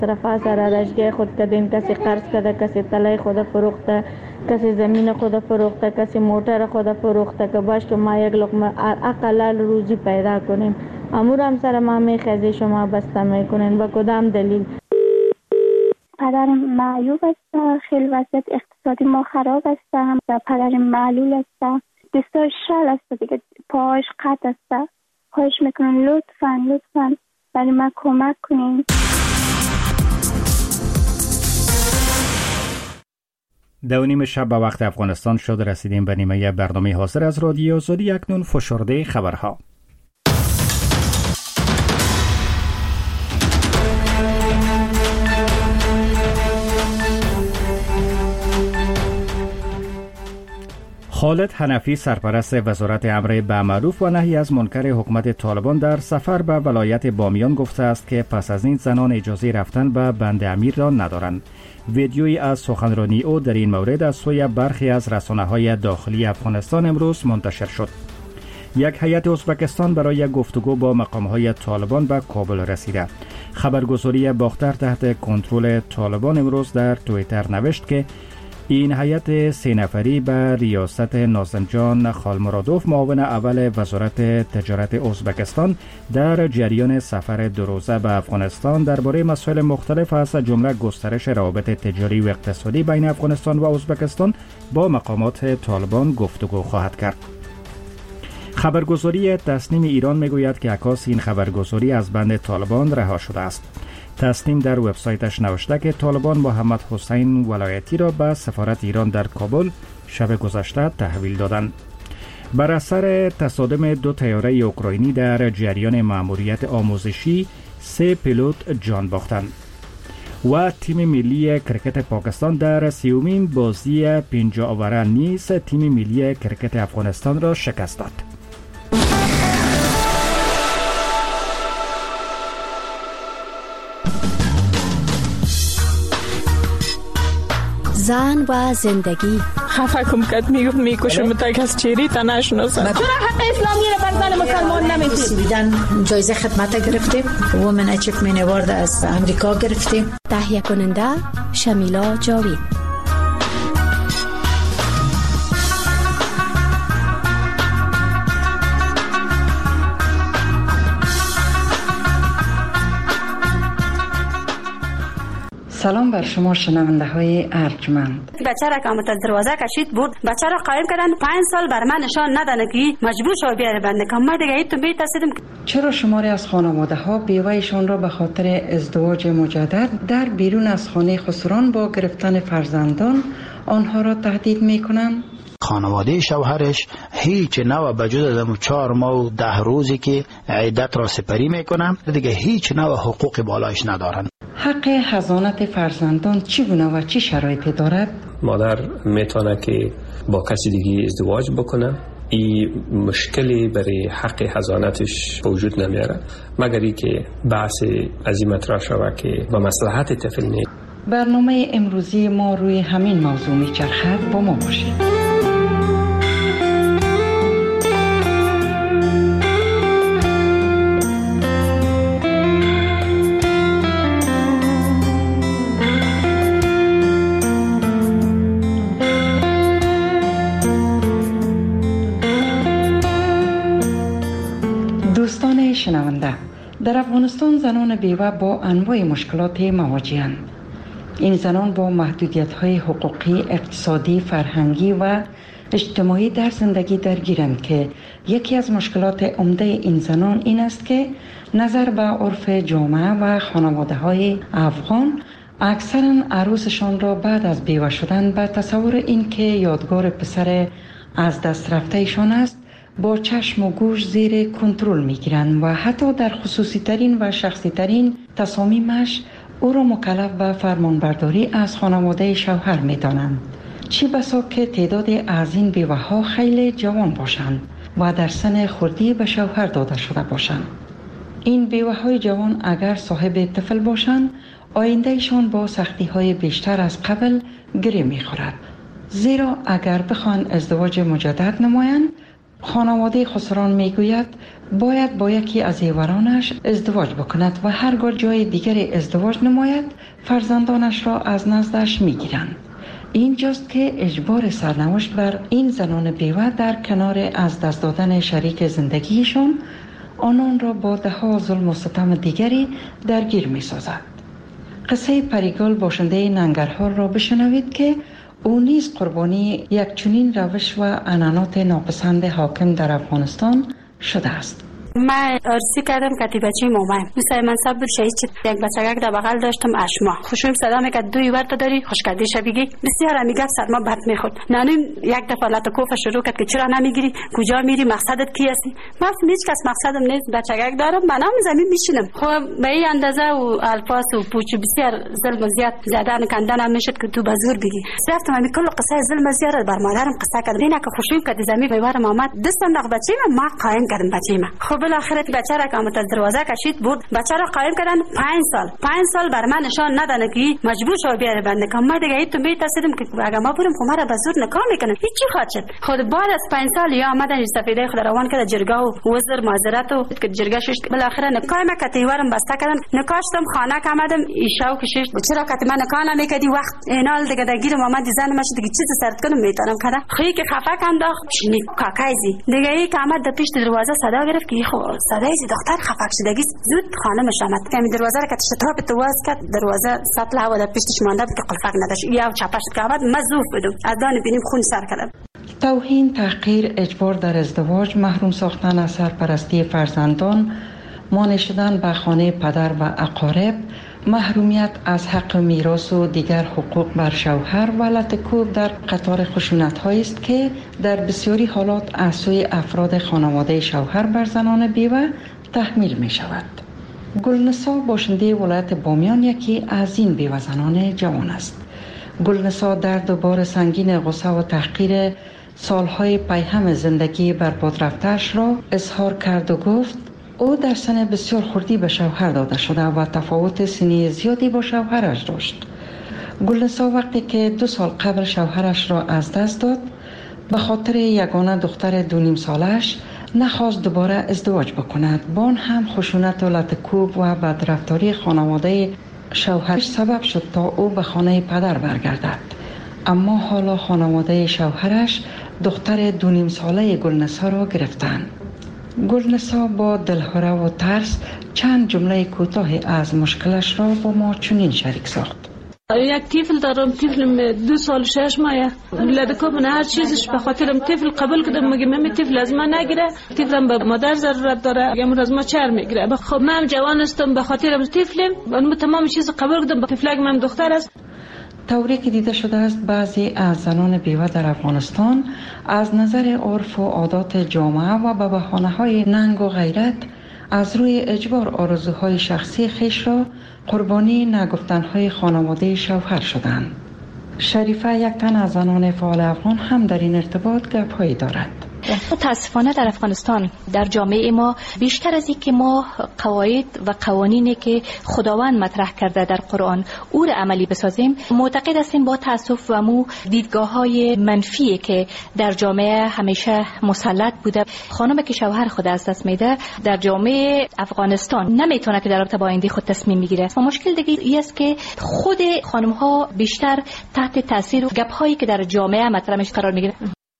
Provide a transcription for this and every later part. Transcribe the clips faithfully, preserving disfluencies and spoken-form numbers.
طرف سرارشگاه خود کردین، کسی قرض کرده، کسی طلای خود فروخته، کسی زمین خود فروخته، کسی موتر خود فروخته که باش که ما یک لقمه اقلال روزی پیدا کنیم. امور هم سر ما میخزی شما بسته میکنین به کدام دلیل؟ پدر معیوب است، خیلی وضعیت اقتصادی ما خراب است، هم پدر معلول است، دستاش شل است دیگه، پاهاش قطع است. خواهش میکنم لطفاً لطفاً برای ما کمک کنین. دو نیم شب به وقت افغانستان شد، رسیدیم به نیمه برنامه حاضر از رادیو آزادی. اکنون فشرده خبرها. خالد حنفی سرپرست وزارت امر به معروف و نهی از منکر حکومت طالبان در سفر به ولایت بامیان گفته است که پس از این زنان اجازه رفتن به بند امیر را ندارند. ویدیویی از سخنرانی او در این مورد از سوی برخی از رسانه‌های داخلی افغانستان امروز منتشر شد. یک هیئت ازبکستان برای گفتگو با مقام‌های طالبان به کابل رسیده. خبرگزاری باختر تحت کنترل طالبان امروز در توییتر نوشت که این هیئت سه نفری به ریاست نازنجان خالمرادوف معاون اول وزارت تجارت ازبکستان در جریان سفر دو روزه به افغانستان درباره مسائل مختلف از جمله گسترش روابط تجاری و اقتصادی بین افغانستان و ازبکستان با مقامات طالبان گفتگو خواهد کرد. خبرگزاری تسنیم ایران میگوید که عکاس این خبرگزاری از بند طالبان رها شده است. تسنیم در وبسایتش نوشته که طالبان محمد حسین ولایتی را به سفارت ایران در کابل شب گذشته تحویل دادند. بر اثر تصادم دو طیاره اوکراینی در جریان مأموریت آموزشی سه پیلوت جان باختند. و تیم ملی کرکت پاکستان در سیومین بازی پنجاه اوره نیز تیم ملی کرکت افغانستان را شکست داد. زن و زندگی. خفه کم کت میگفت میکشم تا کس چیری تا نشناسم. چرا حق اسلامی رو بر زن مسلمان نمیدید؟ سویدن جایزه خدمت گرفتیم، وومن اچیومنت اوارد از امریکا گرفتیم. تهیه کننده شمیلا جاوید. سلام بر شما شنونده های ارجمند. بچه را که آمد از دروازه کشید برد، بچه را قایم کردن، پنج سال بر من نشان ندادن که مجبور شو بیاره بنده کم. ما دیگه تو میترسیدم. چرا شماری از خانواده ها بیوهشان را به خاطر ازدواج مجدد در بیرون از خانه خسران با گرفتن فرزندان آنها را تهدید میکنند؟ خانواده شوهرش هیچ نوع بجود از چهار ماه و ده روزی که عدت را سپری میکنم دیگه هیچ نوع حقوق بالایش ندارن. حق حضانت فرزندان چگونه و چه شرایطی دارد؟ مادر میتونه که با کسی دیگه ازدواج بکنه، این مشکلی برای حق حضانتش وجود نمیاره مگر ای که بحث از این مطرح شود که با مصلحت طفل نیست. برنامه امروزی ما روی همین موضوع میچرخد، با ما باشید. دوستان شنونده، در افغانستان زنان بیوه با انواع مشکلات مواجه‌اند. این زنان با محدودیت‌های حقوقی، اقتصادی، فرهنگی و اجتماعی در زندگی درگیرند که یکی از مشکلات عمده این زنان این است که نظر به عرف جامعه و خانواده‌های افغان اکثراً عروسشان را بعد از بیوه شدن به تصور این که یادگار پسر از دست رفته‌شان است با چشم و گوش زیر کنترل میگیرند و حتی در خصوصی ترین و شخصی ترین تصامیمش او را مکلف به فرمانبرداری از خانواده شوهر میدانند. چه بسا که تعداد از این بیوه ها خیلی جوان باشند و در سن خردی به شوهر داده شده باشند. این بیوه های جوان اگر صاحب طفل باشند آیندهشان با سختی های بیشتر از قبل گره میخورد، زیرا اگر بخوان ازدواج مجدد نمایند خانواده خسران میگوید باید با یکی از ایورانش ازدواج بکند و هرگاه جای دیگری ازدواج نماید فرزندانش را از نزدش میگیرند. اینجاست که اجبار سرنوشت بر این زنان بیوه در کنار از دست دادن شریک زندگیشان آنان را با ده ها ظلم و ستم دیگری درگیر می سازد. قصه پریگل باشنده ننگرهار را بشنوید که او نیز قربانی یک چنین روش و عنعنات ناپسند حاکم در افغانستان شده است. من عرضی کردم که بچه مامان مثل من سب بود شهید چید یک بچگک در بغل داشتم اشما خوشویم صدا میکرد دوی ورد داری خوش کردی شبیگی بسیار همیگه سرما بد میخورد نانویم یک دفعه لطکوف شروع کرد که چرا نمیگیری کجا میری مقصدت کی هستی من هیچ کس مقصدم نیست بچگک دارم من هم زمین میشینم خب به این اندازه و الفاظ و پوچ بسیار ظلم زیاد زدن کندن هم میشد که تو بزور بگی رفتم همین کل قصه ظلم زیاد بر مادرم قصه کردم اینا که خوشویم که زمین بیوارم آمد دست انداخت بچه من ما قایم کردم بچه من خب بالاخره بچه را که از دروازه کشید برد بچه را قایم کردن پنج سال پنج سال بر من نشان ندادن که مجبور شو بیاره بنده کام ما دیگه تو میترسیدم که اگه ما بریم خب ما را به زور نکاح میکنن هیچی خواهد شد خود بعد از پنج سال یا آمدن سفیده خود روان کرد جرگه و وزر معذرت و که جرگه شش بالاخره نکاح ما کتیوارم بسته کردن نکاشتم خانه که آمدم ایشاو کشش چرا که من نکاح نمیکردی وقت اینال دیگه دگیر محمد زن ماشد دیگه چیز سرت کنم میتونم کدا خی که خفه انداخت چنی کاکایزی دیگه ای که آمد در پیش دروازه صدا گرفت که خب صدای دختر خفق شدگی زود خانمش آمد که دروازه را که تشتاب تو واز کرد دروازه سطل هوا در پیشش مانده بود که قلفق نداشت یا چپش که آمد مزوف بدم از دان بینیم خون سر کردم. توهین، تحقیر، اجبار در ازدواج، محروم ساختن از سرپرستی فرزندان، مانع شدن به خانه پدر و اقارب، محرومیت از حق میراث و دیگر حقوق بر شوهر و لطکوب در قطار خشونت‌هایی است که در بسیاری حالات از سوی افراد خانواده شوهر بر زنان بیوه تحمیل می شود. گلنسا باشنده ولایت بامیان یکی از این بیوه زنان جوان است. گلنسا درد و بار سنگین غصه و تحقیر سالهای پیهم زندگی بر باد رفته‌اش را اظهار کرد و گفت او در سن بسیار خردی به شوهر داده شده و تفاوت سنی زیادی با شوهرش داشت. گلنسا وقتی که دو سال قبل شوهرش را از دست داد به خاطر یگانه دختر دو نیم سالش نخواست دوباره ازدواج بکند. بان هم خشونت و لطکوب و بدرفتاری خانواده شوهرش سبب شد تا او به خانه پدر برگردد. اما حالا خانواده شوهرش دختر دو نیم ساله گلنسا را گرفتند. گلنسا با دلهره و ترس چند جمله کوتاه از مشکلش را با ما چنین شریک ساخت. یک طفل دارم، طفلم دو سال شش ماه لدکا من هر چیزش به خاطرم طفل قبول کردم مگه من طفل از من نگیره طفلم به مادر ضرورت داره اگه از ما چر میگیره خب من جوان هستم به خاطرم طفلم من تمام چیز قبول کردم طفلک من دختر است. طوری که دیده شده است بعضی از زنان بیوه در افغانستان از نظر عرف و عادات جامعه و به بهانه‌های ننگ و غیرت از روی اجبار آرزوهای شخصی خیش را قربانی نگفتنهای خانواده شوهر شدند. شریفه یک تن از زنان فعال افغان هم در این ارتباط گپ‌هایی دارد. متاسفانه در افغانستان در جامعه ما بیشتر از این که ما قواعد و قوانینی که خداوند مطرح کرده در قرآن او را عملی بسازیم معتقد هستیم با تاسف و مو دیدگاه‌های منفی که در جامعه همیشه مسلط بوده. خانم که شوهر خود از دست میده در جامعه افغانستان نمیتونه که در رابطه با آینده خود تصمیم بگیره و مشکل دیگه ای است که خود خانم ها بیشتر تحت تاثیر گپ‌هایی که در جامعه مطرح میشه قرار میگیره.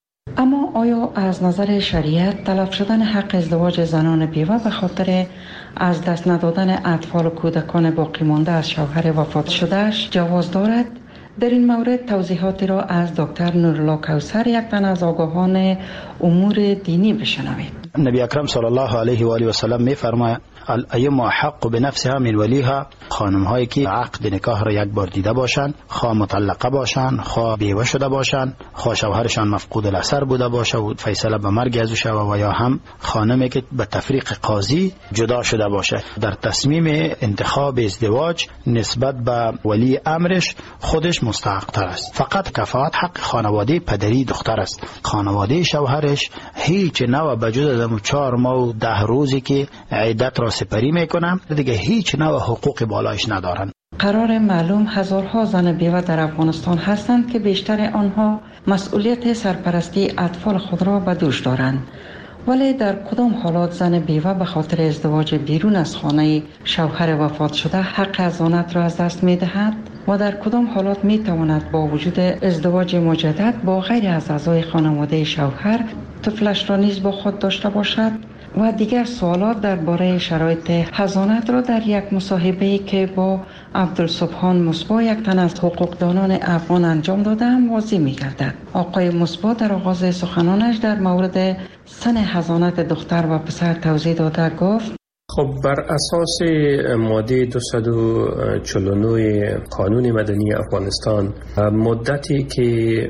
اما آیا از نظر شریعت تلف شدن حق ازدواج زنان بیوه به خاطر از دست ندادن اطفال و کودکان باقی مانده از شوهر وفات شدهش جواز دارد؟ در این مورد توضیحاتی را از دکتر نورالله کوثر یک تن از آگاهان امور دینی بشنوید. نبی اکرم صلی الله علیه و آله و سلم می فرماید الایما احق بنفسها من ولیها، خانم هایی که عقد نکاح را یک بار دیده باشند، خواه مطلقه باشند، خواه بیوه شده باشند، خواه شوهرشان مفقود الاثر بوده باشه و فیصله به مرگ ازو شوه و یا هم خانمی که به تفریق قاضی جدا شده باشه، در تصمیم انتخاب ازدواج نسبت به ولی امرش خودش مستحق تر است. فقط کفایت حق خانواده پدری دختر است. خانواده شوهرش هیچ نوع بجز دم چهار ماه و ده روزی که عدت را سپری میکنم دیگه هیچ نوع حقوق بالایش ندارن. قرار معلوم هزارها زن بیوه در افغانستان هستند که بیشتر آنها مسئولیت سرپرستی اطفال خود را به دوش دارند. ولی در کدام حالات زن بیوه به خاطر ازدواج بیرون از خانه شوهر وفات شده حق حضانت را از دست می دهد و در کدام حالات می تواند با وجود ازدواج مجدد با غیر از اعضای خانواده شوهر طفلش را نیز با خود داشته باشد و دیگر سوالات درباره شرایط حضانت را در یک مصاحبه‌ای که با عبدالسبحان مصباح یک تن از حقوقدانان افغان انجام دادم واضح می‌گردد. آقای مصباح در آغاز سخنانش در مورد سن حضانت دختر و پسر توضیح داده گفت: خب بر اساس ماده دویست و چهل و نه قانون مدنی افغانستان مدتی که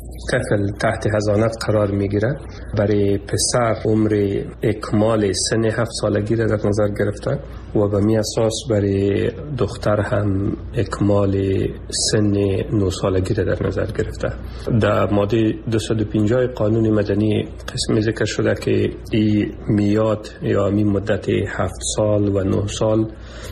طفل تحت حضانت قرار میگیره برای پسر عمر اکمال سن هفت سالگی را در نظر گرفته و به می اساس برای دختر هم اکمال سن نه سالگی را در نظر گرفته. در ماده دویست و پنجاه قانون مدنی قسمی ذکر شده که این میاد یا می مدت هفت سال و نه سال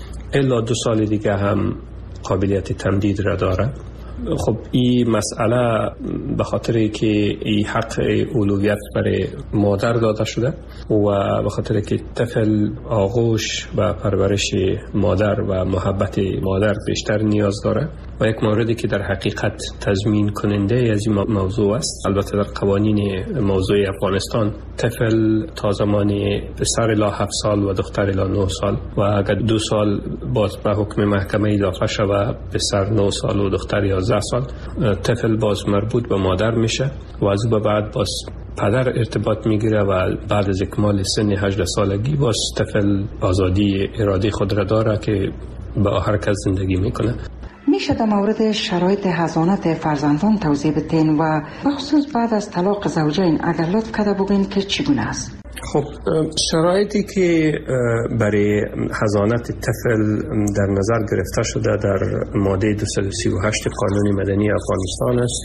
الا دو سال دیگه هم قابلیت تمدید را داره. خب این مسئله به خاطر که این حق اولویت برای مادر داده شده و به خاطر که طفل آغوش و پرورش مادر و محبت مادر بیشتر نیاز داره و یک موردی که در حقیقت تضمین کننده از این موضوع است. البته در قوانین موضوع افغانستان طفل تا زمان پسر الی هفت سال و دختر الی نه سال و اگر دو سال باز به حکم محکمه اضافه شود پسر نه سال و دختر یازده سال طفل باز مربوط به مادر میشه و از او بعد باز پدر ارتباط میگیره و بعد از اکمال سن هجده سالگی باز طفل آزادی ارادی خود را داره که با هر کس زندگی میکنه. میشه در مورد شرایط حضانت فرزندان توضیح بدین و بخصوص بعد از طلاق زوجین اگر لطف کرده بگین که چگونه است؟ خب شرایطی که برای حضانت طفل در نظر گرفته شده در ماده دویست و سی و هشت قانون مدنی افغانستان است.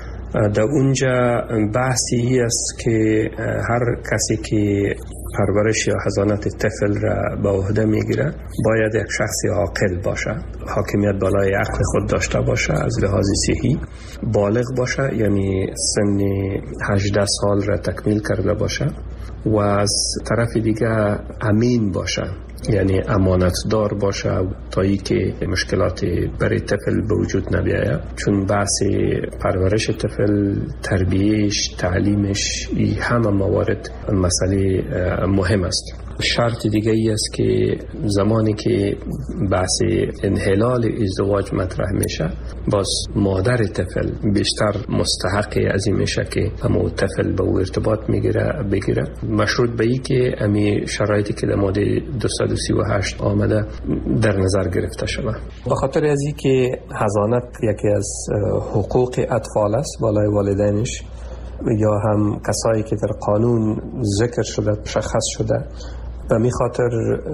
در اونجا بحثی است که هر کسی که پرورش یا حضانت طفل را به عهده میگیره باید یک شخص عاقل باشه، حاکمیت بالای عقل خود داشته باشه، از لحاظ صحی بالغ باشه، یعنی سن هجده سال را تکمیل کرده باشه و از طرف دیگه امین باشه، یعنی امانتدار باشه تا ای که مشکلات برای طفل به وجود نبیاید، چون بحث پرورش طفل، تربیهش، تعلیمش، این همه موارد مسئله مهم است. شرط دیگه ای است که زمانی که بحث انحلال ازدواج مطرح میشه باز مادر طفل بیشتر مستحق از این میشه که همون طفل به او ارتباط میگیره بگیره، مشروط به ای که امی شرایطی که در ماده دویست و سی و هشت آمده در نظر گرفته شده. به خاطر از این که حضانت یکی از حقوق اطفال است بالای والدینش یا هم کسایی که در قانون ذکر شده مشخص شده و می خاطر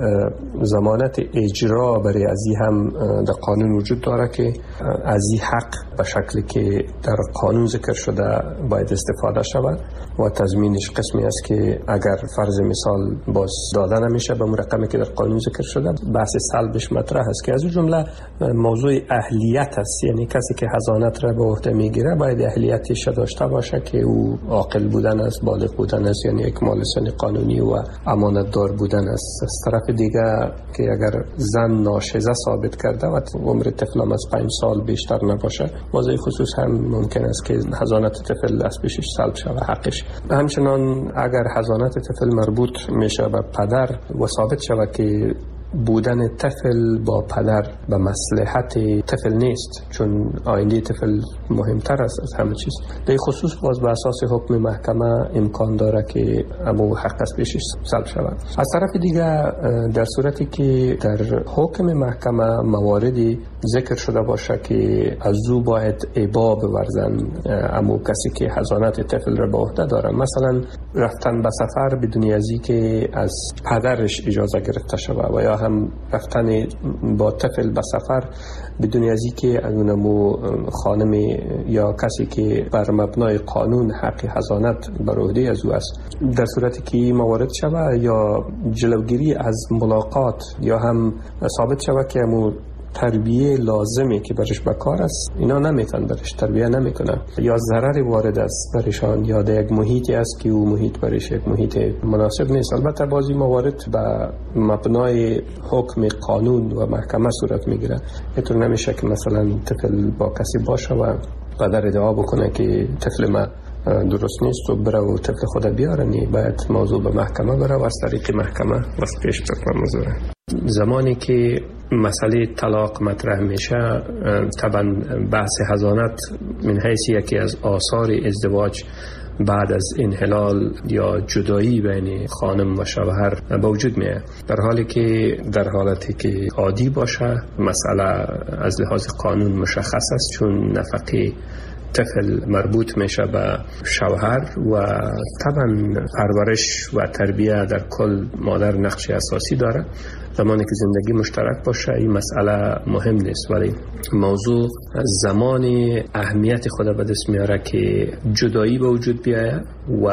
ضمانت اجرا برای ازی هم در قانون وجود داره که ازی حق به شکلی که در قانون ذکر شده باید استفاده شود و تضمینش قسمی است که اگر فرض مثال باز داده نمیشه به رقمی که در قانون ذکر شده بحث سلبش مطرح است که از اون جمله موضوع اهلیت است، یعنی کسی که حضانت را به عهده میگیره باید اهلیتش داشته باشه که او عاقل بودن است، بالغ بودن است، یعنی اکمال سن قانونی و امانت دار بودن است. از طرف دیگه که اگر زن ناشزه ثابت کرده و عمر طفل از پنج سال بیشتر نباشه موضوع خصوص هم ممکن است که حضانت طفل از پیشش سلب شود حقش. همچنان اگر حضانت طفل مربوط میشه به پدر و ثابت شود که بودن طفل با پدر به مصلحت طفل نیست، چون آینده طفل مهمتر است از همه چیز، در خصوص باز به اساس حکم محکمه امکان داره که ابو حق از پیشش سلب شود. از طرف دیگه در صورتی که در حکم محکمه مواردی ذکر شده باشه که از او باید ابا بورزن امو کسی که حضانت طفل را به عهده داره، مثلا رفتن به سفر بدون ازی که از پدرش اجازه گرفته شود و یا هم رفتن با طفل به سفر بدون ازی که از اونمو خانم یا کسی که بر مبنای قانون حق حضانت بر عهده از او است، در صورتی که موارد شود یا جلوگیری از ملاقات یا هم ثابت شود که امو تربیه لازمی که برش بکار است اینا نمیتن برش تربیه نمیکنن، یا ضرر وارد است برشان، یا در یک محیطی است که او محیط برش یک محیط مناسب نیست. البته بعضی موارد به مبنای حکم قانون و محکمه صورت میگیره. اینطور نمیشه که مثلا طفل با کسی باشه و پدر ادعا بکنه که طفل ما درست نیست و بره و طفل خود بیارنی، باید موضوع به محکمه بره و از طریق محکمه واسه پیش بره موضوع. زمانی که مسئله طلاق مطرح میشه، طبعا بحث حضانت من حیث یکی از آثار ازدواج بعد از انحلال یا جدایی بین خانم و شوهر به وجود میاد، در حالی که در حالتی که عادی باشه مسئله از لحاظ قانون مشخص است، چون نفقه طفل مربوط میشه به شوهر و طبعا پرورش و تربیه در کل مادر نقش اساسی داره. زمانی که زندگی مشترک باشه این مسئله مهم نیست، ولی موضوع زمان اهمیت خود به دست میاره که جدایی به وجود بیاید و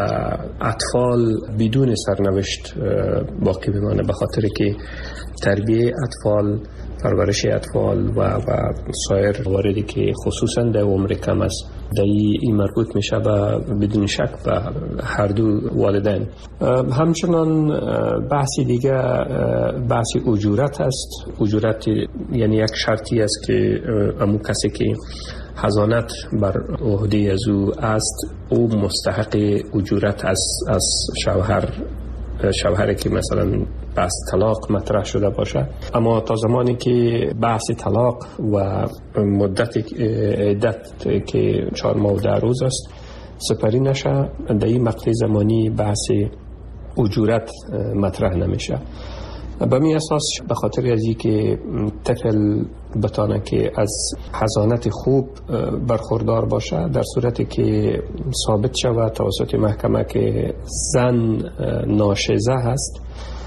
اطفال بدون سرنوشت باقی بمانه، به خاطر که تربیه اطفال، پرورش اطفال و و سایر مواردی که خصوصا در عمر کم است در این مربوط میشه به بدون شک به هر دو والدین. همچنان بحثی دیگه بحث اجورت است. اجورت یعنی یک شرطی است که امو کسی که حضانت بر عهده از او است او مستحق اجورت از از شوهر شوهری که مثلا بحث طلاق مطرح شده باشه. اما تا زمانی که بحث طلاق و مدت عدت که چهار ماه و ده روز است سپری نشه، در این مقطع زمانی بحث اجورت مطرح نمیشه. به می اساس به خاطر از این که طفل بتانه که از حضانت خوب برخوردار باشه، در صورتی که ثابت شود توسط محکمه که زن ناشزه هست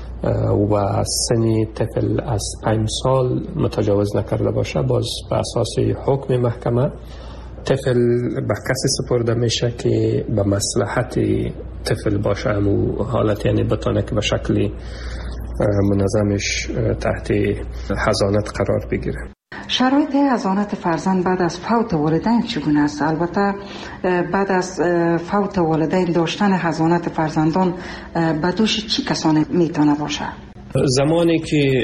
و سن طفل از پنج سال متجاوز نکرده باشه، باز به اساس حکم محکمه طفل به کسی سپرده میشه که به مصلحت طفل باشه، همون حالت یعنی بتانه که به شکلی منظمش تحت حضانت قرار بگیره. شرایط حضانت فرزند بعد از فوت والدین چگونه است؟ البته بعد از فوت والدین داشتن حضانت فرزندان به دوش چی کسانی میتونه باشه؟ زمانی که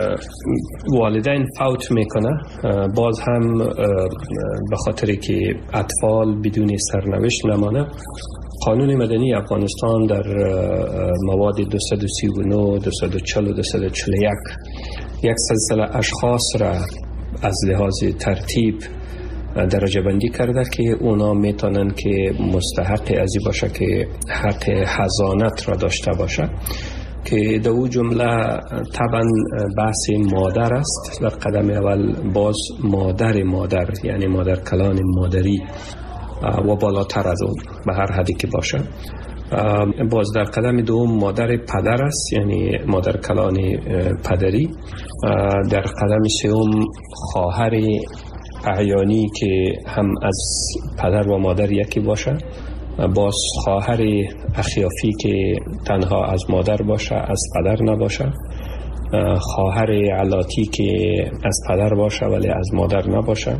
والدین فوت میکنه باز هم به خاطر که اطفال بدون سرنوشت نمانه، قانون مدنی افغانستان در مواد دویست و سی و نه، دویست و چهل و دویست و چهل و یک یک سلسله اشخاص را از لحاظ ترتیب درجه بندی کرده که اونا میتونن که مستحق ازی باشه که حق حضانت را داشته باشه، که در او جمله طبعا بحث مادر است. در قدم اول باز مادر مادر یعنی مادر کلان مادری و بالاتر از اون به هر حدی که باشه. باز در قدم دوم مادر پدر است یعنی مادر کلان پدری. در قدم سوم خواهر اعیانی که هم از پدر و مادر یکی باشه. باز خواهر اخیافی که تنها از مادر باشه از پدر نباشه. خواهر علاتی که از پدر باشه ولی از مادر نباشه.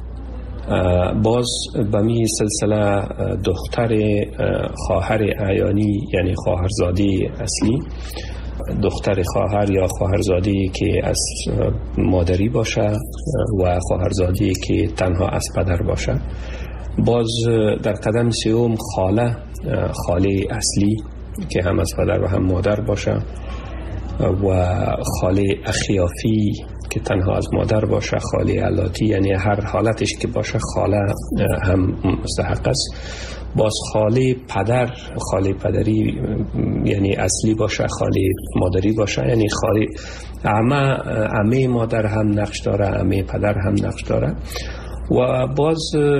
باز به می سلسله دختر خواهر اعیانی یعنی خواهرزاده اصلی، دختر خواهر یا خواهرزاده که از مادری باشه و خواهرزاده که تنها از پدر باشه. باز در قدم سوم خاله، خاله اصلی که هم از پدر و هم مادر باشه و خاله اخیافی که تنها از مادر باشه، خاله علاتی یعنی هر حالتش که باشه خاله هم مستحق است. باز خاله پدر، خاله پدری یعنی اصلی باشه، خاله مادری باشه یعنی خاله عمه، عمه مادر هم نقش داره، عمه پدر هم نقش داره. و باز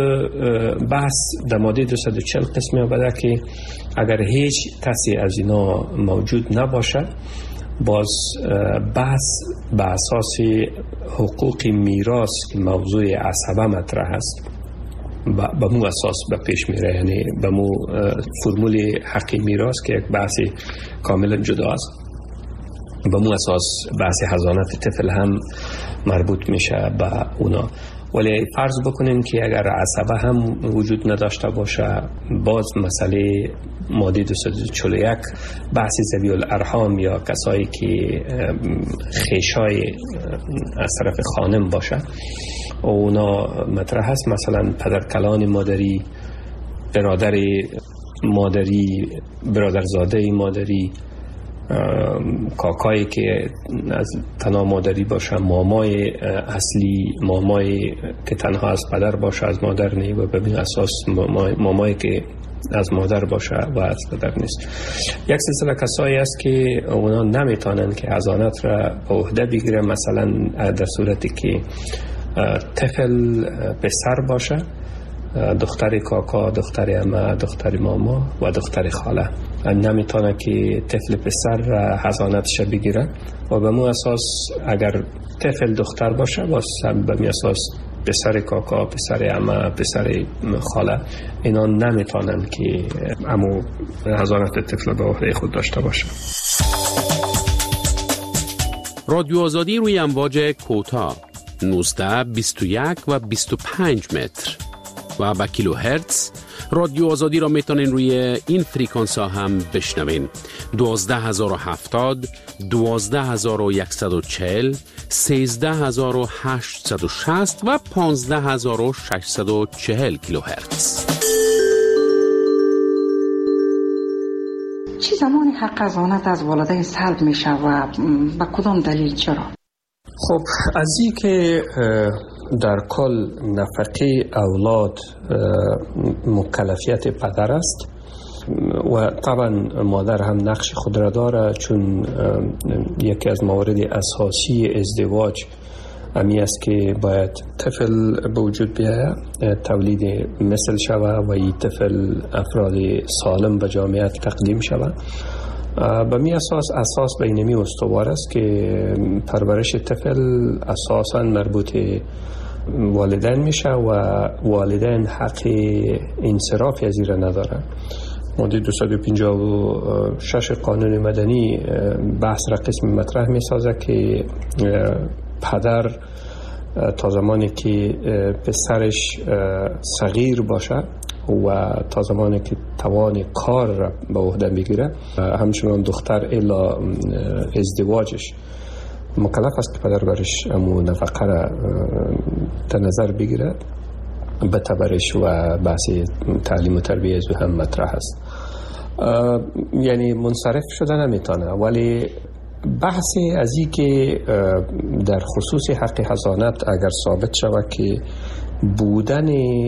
بحث در ماده دویست و چهل قسمی آمده که اگر هیچ کسی از اینا موجود نباشه باز بحث به اساس حقوق میراث که موضوع عصبه مطرح است به مو اساس به پیش میره، یعنی به مو فرمول حق میراث که یک بحث کاملا جدا است. به مو اساس بحث حضانت طفل هم مربوط میشه به اونا. ولی فرض بکنیم که اگر عصبه هم وجود نداشته باشه، باز مسئله ماده دویست و چهل و یک بحث ذوی الارحام یا کسایی که خیشای از طرف خانم باشه اونا مطرح هست. مثلا پدرکلان مادری، برادر مادری، برادرزاده مادری، کاکایی که از تنها مادری باشه، مامای اصلی، مامای که تنها از پدر باشه از مادر نه و به اساس مامای, مامای که از مادر باشه و از پدر نیست. یک سلسله کسایی است که اونا نمیتونن که حضانت را به عهده بگیره، مثلا در صورتی که طفل پسر باشه، دختر کاکا، دختر عمه، دختر ماما و دختر خاله نمیتونه که طفل پسر حضانتش بگیره و به مو اساس اگر طفل دختر باشه باز به می اساس پسر کاکا، پسر عمه، پسر خاله اینا نمیتونن که امو حضانت طفل به عهده خود داشته باشه. رادیو آزادی روی امواج کوتاه نوزده، بیست و یک و بیست و پنج متر و با کیلو هرتز. رادیو آزادی را میتونین روی این فریکانس ها هم بشنوین: دوازده هزار و هفتاد، دوازده هزار و صد و چهل، سیزده هزار و هشتصد و شصت و پانزده هزار و ششصد و چهل کیلو هرتز. چه زمانی حق حضانت از والدین سلب میشه و با کدام دلیل چرا؟ خب از این که در کل نفقه اولاد مکلفیت پدر است و طبعا مادر هم نقش خود را داره، چون یکی از موارد اساسی ازدواج امی است که باید طفل به وجود بیاید، تولید مثل شود و این طفل افراد سالم به جامعه تقدیم شود. به می اساس اساس بینمی استوار است که پرورش طفل اساساً مربوط والدین میشه و والدین حق انصراف از این ندارن. ماده دویست و پنجاه و شش قانون مدنی بحث را قسم مطرح می سازه که پدر تا زمانی که پسرش صغیر باشه و تا زمانی که توان کار را به عهده بگیره، همچنان دختر الا ازدواجش مکلف است که پدر برش امو نفقه را در نظر بگیره. به تبرش و بحث تعلیم و تربیه از هم مطرح است. یعنی منصرف شده نمیتونه، ولی بحثی از این که در خصوص حق حضانت اگر ثابت شود که بودن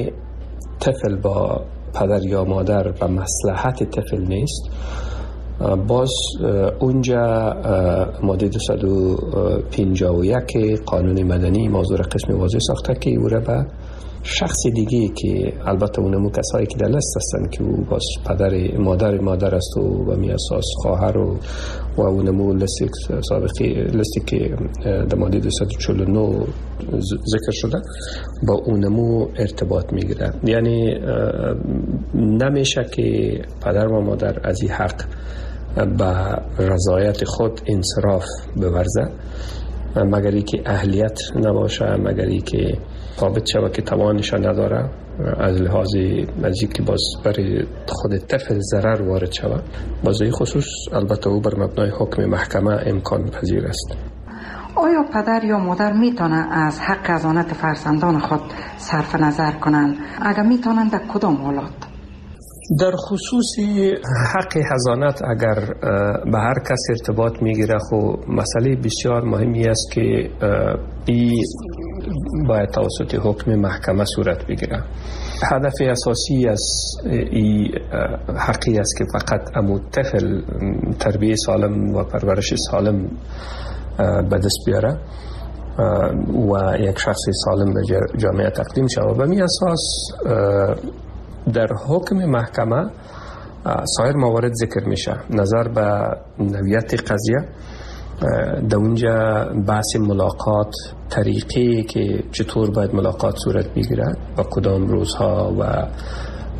طفل با پدر یا مادر و مصلحت طفل نیست، باز اونجا ماده دویست و پنجاه و یک قانون مدنی موضوع قسم واضح ساخته که او را به شخص دیگه که البته اونمو کسایی که در لست هستن که او باز پدر مادر مادر است و به می اساس خواهر و و اونمو لستی سابقی لستی که در ماده دویست و چهل و نه ذکر شده با اونمو ارتباط میگیره. یعنی نمیشه که پدر و مادر از این حق به رضایت خود انصراف بورزه مگری که اهلیت نباشه، مگری که ثابت شود که توانش نداره، از لحاظ نزدیک که باز برای خود طفل ضرر وارد شود. باز این خصوص البته او بر مبنای حکم محکمه امکان پذیر است. آیا پدر یا مادر میتونه از حق حضانت فرزندان خود صرف نظر کنند؟ اگر میتونند در کدام حالات؟ در خصوص حق حضانت اگر به هر کس ارتباط میگیره، خب مسئله بسیار مهمی است که این باید توسط حکم محکمه صورت بگیره. هدف اساسی از این حقی است که فقط امو طفل تربیه سالم و پرورش سالم به دست بیاره و یک شخص سالم به جامعه تقدیم شود. به می اساس در حکم محکمه سایر موارد ذکر میشه. نظر به نوعیت قضیه، در اونجا بحث ملاقات، طریقی که چطور باید ملاقات صورت بگیرد و کدام روزها و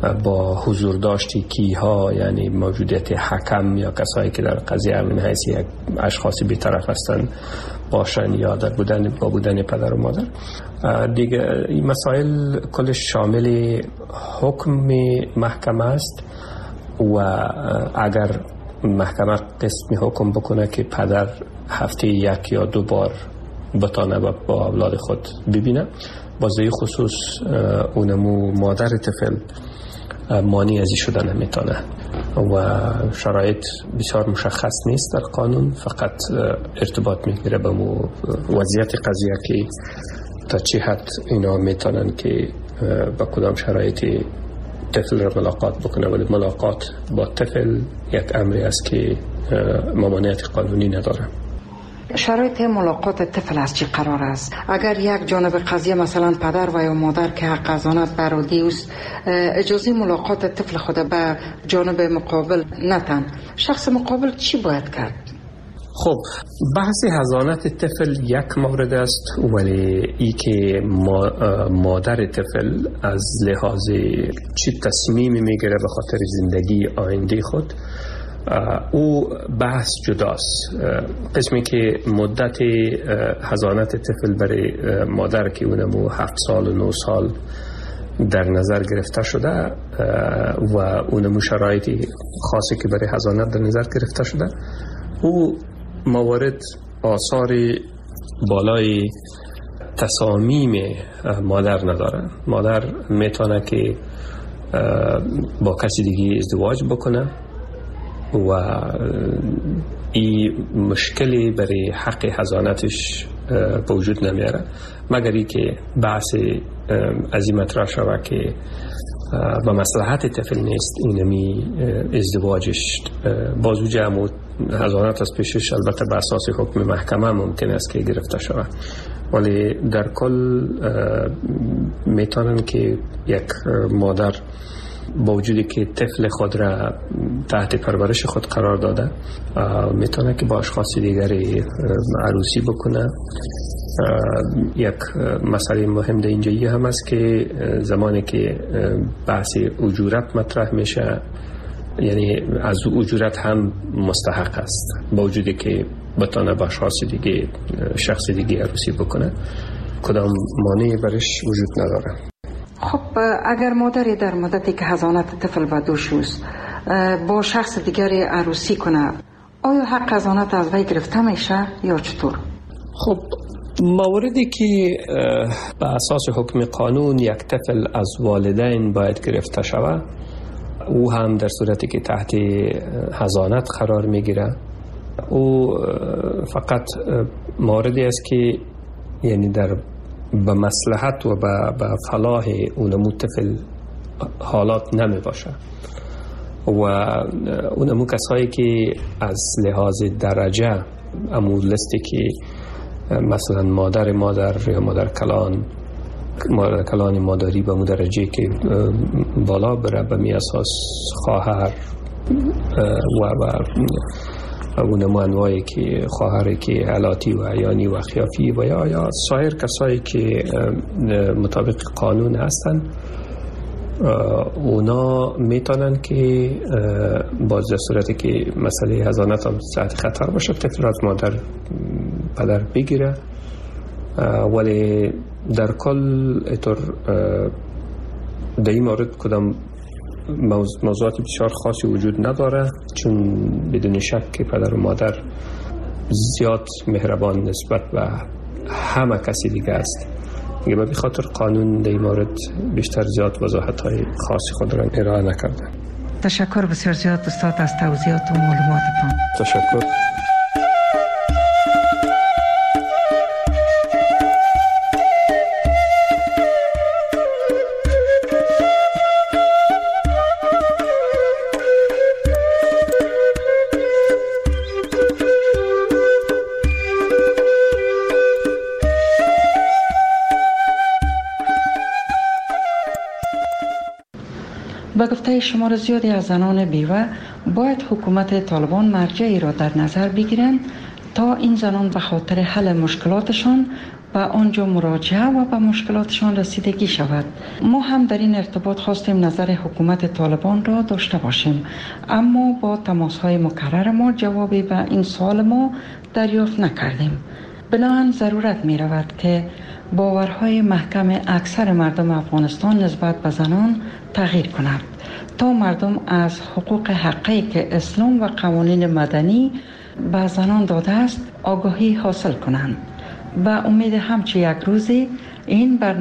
با حضور داشتی کیها، یعنی موجودیت حکم یا کسایی که در قضیه من حیث یک اشخاصی بی‌طرف هستند باشن یا در بودن با بودن پدر و مادر. دیگه این مسائل کلش شامل حکم محکمه است و اگر محکمه قسمی حکم بکنه که پدر هفته یک یا دو بار بتانه با اولاد خود ببینه، بازه خصوص اونمو مادر طفل مانع ازی شدن نمیتونه و شرایط بسیار مشخص نیست در قانون، فقط ارتباط میگیره به مو وضعیت قضیه که تا چه حد اینا میتونن که با کدام شرایطی طفل را ملاقات بکنه، ولی ملاقات با طفل یک امری است که ممانعت قانونی نداره. شرایط ملاقات طفل از چی قرار است؟ اگر یک جانب قضیه مثلا پدر و یا مادر که حق حضانت برادی است اجازه ملاقات طفل خود به جانب مقابل نتن، شخص مقابل چی باید کرد؟ خب بحث حضانت طفل یک مورد است، ولی ای که مادر طفل از لحاظ چی تصمیمی میگیره به خاطر زندگی آینده خود، او بحث جداست. قسمی که مدت حضانت طفل برای مادر که اونمو هفت سال و نه سال در نظر گرفته شده و اونمو شرایطی خاصی که برای حضانت در نظر گرفته شده، او موارد آثار بالای تصامیم مادر نداره. مادر میتونه که با کسی دیگه ازدواج بکنه و این مشکلی برای حق حضانتش به وجود نمیاره، مگر ای که بحث از این مطرح شود که به مصلحت طفل نیست اینمی ازدواجش بازو جمع حضانت از پیشش، البته به اساس حکم محکمه ممکن است که گرفته شود، ولی در کل میتونن که یک مادر با وجودی که طفل خود را تحت پرورش خود قرار داده میتونه که با اشخاص دیگری عروسی بکنه. یک مسئله مهم در اینجایی هم است که زمانی که بحث اجورت مطرح میشه، یعنی از اجورت هم مستحق است با وجودی که بتونه با اشخاص دیگه شخص دیگه عروسی بکنه، کدام مانعی برش وجود نداره. خب اگر مادری در مدتی که حضانت طفل به دوش است با شخص دیگری عروسی کنه، آیا حق حضانت از وی گرفته میشه یا چطور؟ خب موردی که به اساس حکم قانون یک طفل از والدین باید گرفته شود، او هم در صورتی که تحت حضانت قرار میگیره، او فقط موردی است که یعنی در به مصلحت و به فلاح اونمو طفل حالات نمی باشه و اونمو کسایی که از لحاظ درجه امو لستی که مثلا مادر مادر یا مادر کلان مادر کلان مادری به مو درجه که بالا بره به می اساس خواهر و و اونمو انواعی که خواهری که علاتی و عیانی و خیافی و یا یا سایر کسایی که مطابق قانون هستن، اونا میتونن که باز در صورتی که مسئله حضانت هم تحت خطر باشه طفل از مادر پدر بگیره، ولی در کل اطور در این مورد کدام موضوعات بسیار خاصی وجود نداره، چون بدون شک که پدر و مادر زیاد مهربان نسبت به همه کسی دیگه است. دیگه به خاطر قانون در این مورد بیشتر زیاد وضاحت های خاصی خود را ارائه نکرده. تشکر بسیار زیاد استاد از توضیحات و معلوماتتان. تشکر. به گفته شمار زیادی از زنان بیوه باید حکومت طالبان مرجعی را در نظر بگیرند تا این زنان به خاطر حل مشکلاتشان به آنجا مراجعه و به مشکلاتشان رسیدگی شود. ما هم در این ارتباط خواستیم نظر حکومت طالبان را داشته باشیم، اما با تماس‌های مکرر ما جوابی به این سوال ما دریافت نکردیم. بنابراین ضرورت می رود که باورهای محکم اکثر مردم افغانستان نسبت به زنان تغییر کند تا مردم از حقوق حقیقی که اسلام و قوانین مدنی به زنان داده است آگاهی حاصل کنند. به امید همچه یک روزی این برنامه